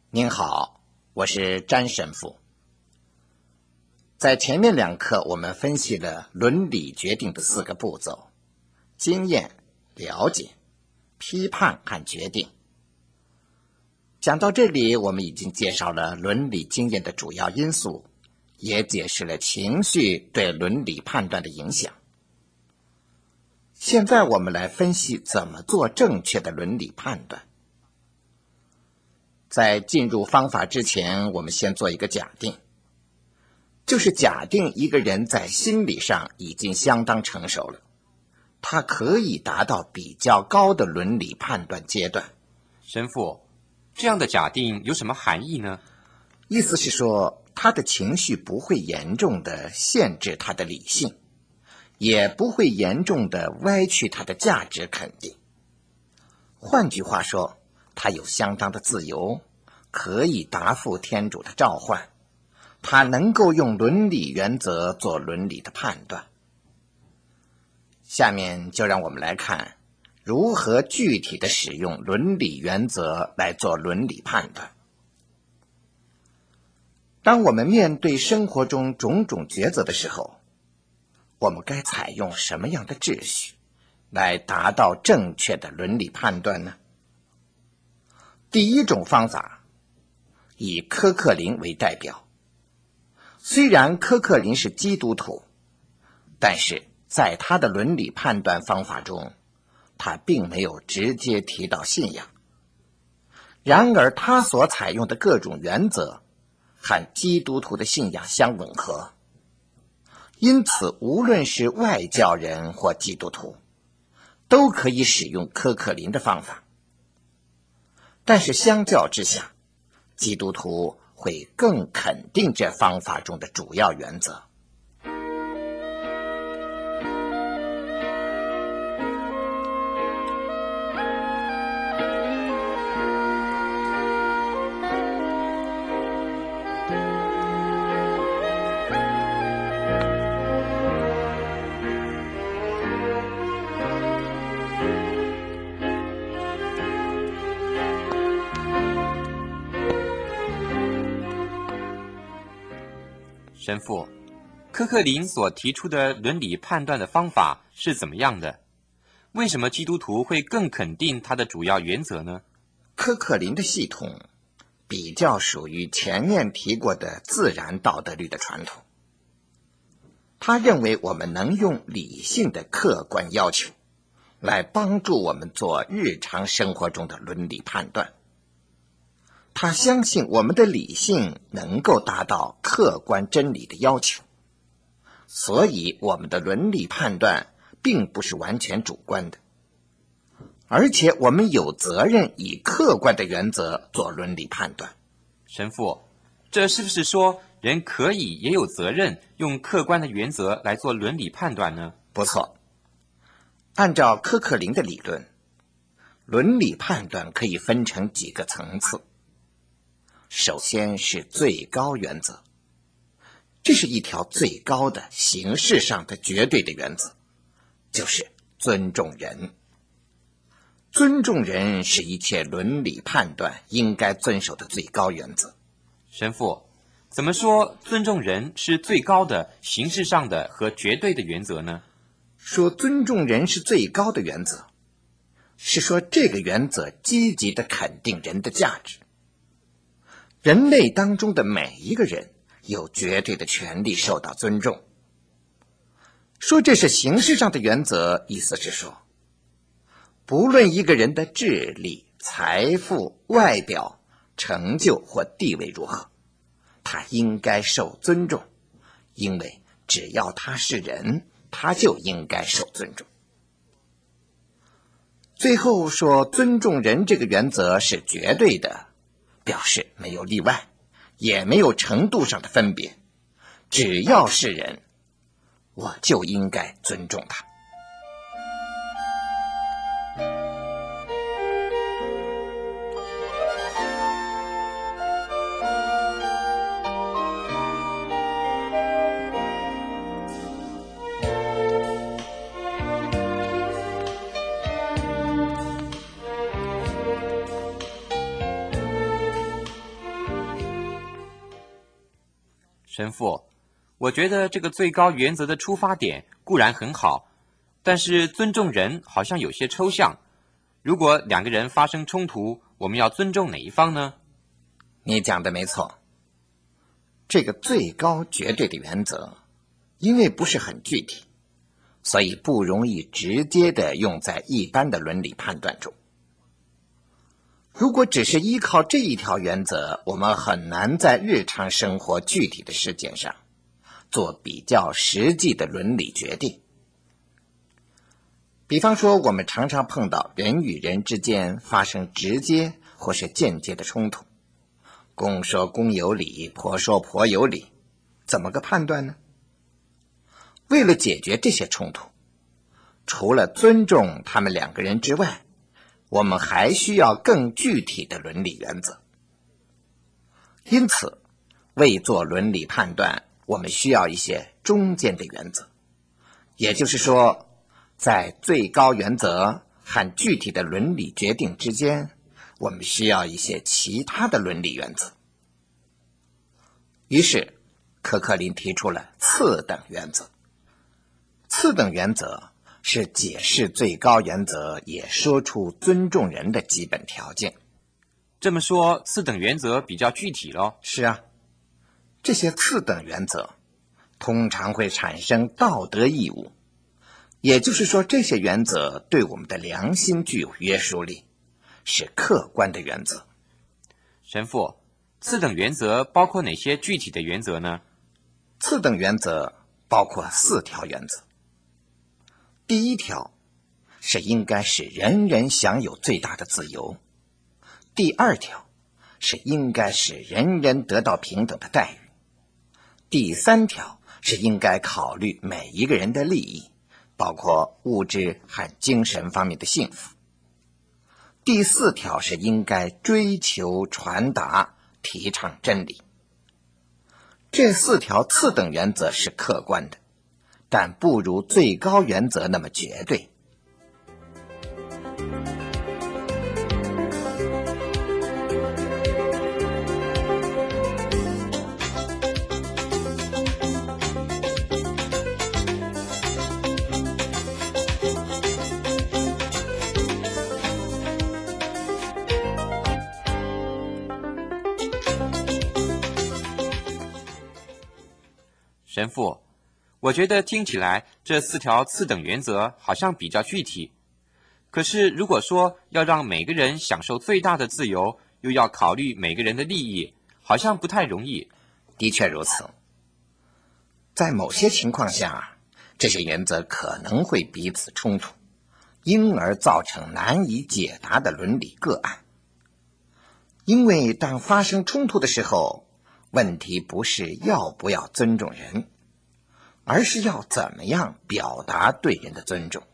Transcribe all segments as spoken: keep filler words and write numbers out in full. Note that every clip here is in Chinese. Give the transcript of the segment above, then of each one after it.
您好，我是詹神父。在前面两课我们分析了伦理决定的四个步骤：经验、了解、批判和决定。讲到这里，我们已经介绍了伦理经验的主要因素，也解释了情绪对伦理判断的影响。现在我们来分析怎么做正确的伦理判断。在进入方法之前，我们先做一个假定，就是假定一个人在心理上已经相当成熟了，他可以达到比较高的伦理判断阶段。 神父，这样的假定有什么含义呢？ 意思是说，他的情绪不会严重地限制他的理性，也不会严重地歪曲他的价值肯定。换句话说，他有相当的自由，可以答复天主的召唤，他能够用伦理原则做伦理的判断。下面就让我们来看如何具体地使用伦理原则来做伦理判断。当我们面对生活中种种抉择的时候，我们该采用什么样的秩序来达到正确的伦理判断呢？第一种方法，以科克林为代表。虽然科克林是基督徒，但是在他的伦理判断方法中，他并没有直接提到信仰。然而他所采用的各种原则和基督徒的信仰相吻合，因此无论是外教人或基督徒，都可以使用科克林的方法。但是相较之下，基督徒会更肯定这方法中的主要原则。 神父，科克林所提出的伦理判断的方法是怎么样的？为什么基督徒会更肯定他的主要原则呢？ 科克林的系统比较属于前面提过的自然道德律的传统。他认为我们能用理性的客观要求来帮助我们做日常生活中的伦理判断。他相信我们的理性能够达到客观真理的要求，所以我们的伦理判断并不是完全主观的，而且我们有责任以客观的原则做伦理判断。 神父，这是不是说人可以也有责任用客观的原则来做伦理判断呢？ 不错，按照科克林的理论，伦理判断可以分成几个层次。首先是最高原则，这是一条最高的形式上的绝对的原则，就是尊重人。尊重人是一切伦理判断应该遵守的最高原则。 神父，怎么说尊重人是最高的形式上的和绝对的原则呢？ 说尊重人是最高的原则，是说这个原则积极地肯定人的价值。人类当中的每一个人有绝对的权利受到尊重。说这是形式上的原则，意思是说，不论一个人的智力、财富、外表、成就或地位如何，他应该受尊重，因为只要他是人，他就应该受尊重。最后说尊重人这个原则是绝对的，表示没有例外，也没有程度上的分别，只要是人，我就应该尊重他。 神父，我觉得这个最高原则的出发点固然很好，但是尊重人好像有些抽象。如果两个人发生冲突，我们要尊重哪一方呢？ 你讲的没错。这个最高绝对的原则，因为不是很具体，所以不容易直接的用在一般的伦理判断中。如果只是依靠这一条原则，我们很难在日常生活具体的事件上做比较实际的伦理决定。比方说，我们常常碰到人与人之间发生直接或是间接的冲突，公说公有理，婆说婆有理，怎么个判断呢？为了解决这些冲突，除了尊重他们两个人之外，我们还需要更具体的伦理原则。因此，为做伦理判断，我们需要一些中间的原则。也就是说，在最高原则和具体的伦理决定之间，我们需要一些其他的伦理原则。于是，科克林提出了次等原则。次等原则是解释最高原则，也说出尊重人的基本条件。 这么说，次等原则比较具体咯。 是啊，这些次等原则通常会产生道德义务，也就是说，这些原则对我们的良心具有约束力，是客观的原则。 神父，次等原则包括哪些具体的原则呢？ 次等原则包括四条原则。第一条是应该使人人享有最大的自由。第二条是应该使人人得到平等的待遇。第三条是应该考虑每一个人的利益，包括物质和精神方面的幸福。第四条是应该追求、传达、提倡真理。这四条次等原则是客观的，但不如最高原则那么绝对。 神父，我觉得听起来这四条次等原则好像比较具体。可是如果说要让每个人享受最大的自由，又要考虑每个人的利益，好像不太容易。 的确如此。在某些情况下，这些原则可能会彼此冲突，因而造成难以解答的伦理个案。因为当发生冲突的时候，问题不是要不要尊重人，而是要怎么样表达对人的尊重。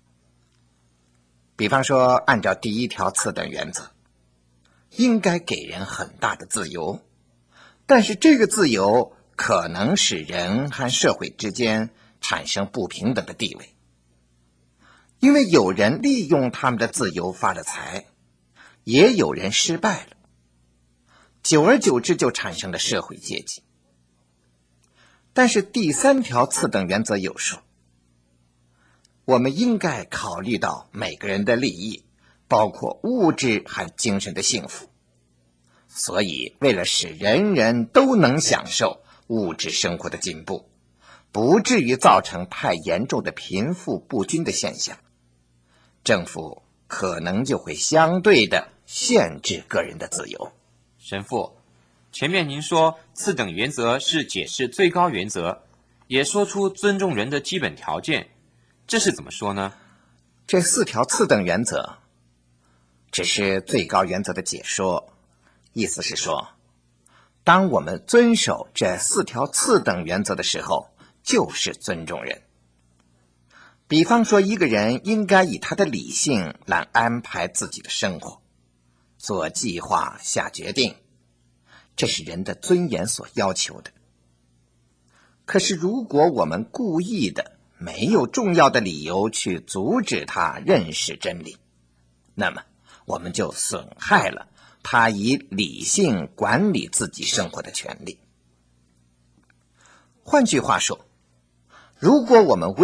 比方说，按照第一条次等原则，应该给人很大的自由，但是这个自由可能使人和社会之间产生不平等的地位，因为有人利用他们的自由发了财，也有人失败了，久而久之就产生了社会阶级。但是第三条次等原则有说，我们应该考虑到每个人的利益，包括物质和精神的幸福。所以为了使人人都能享受物质生活的进步，不至于造成太严重的贫富不均的现象，政府可能就会相对的限制个人的自由。 神父，前面您说次等原则是解释最高原则，也说出尊重人的基本条件，这是怎么说呢？ 这四条次等原则只是最高原则的解说，意思是说，当我们遵守这四条次等原则的时候，就是尊重人。比方说，一个人应该以他的理性来安排自己的生活，做计划、下决定，这是人的尊严所要求的。可是如果我们故意的没有重要的理由去阻止他认识真理，那么我们就损害了他以理性管理自己生活的权利。 换句话说，如果我们